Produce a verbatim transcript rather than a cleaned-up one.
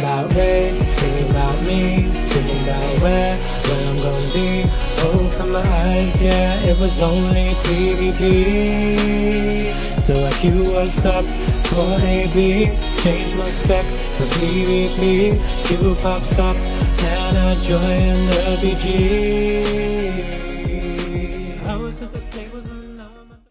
about Ray, thinking about me, thinking about where, where I'm gonna be. Open my eyes, yeah, it was only P V P. So I queue what's up for A B, change my spec for P V P. Q pops up and I join the B G.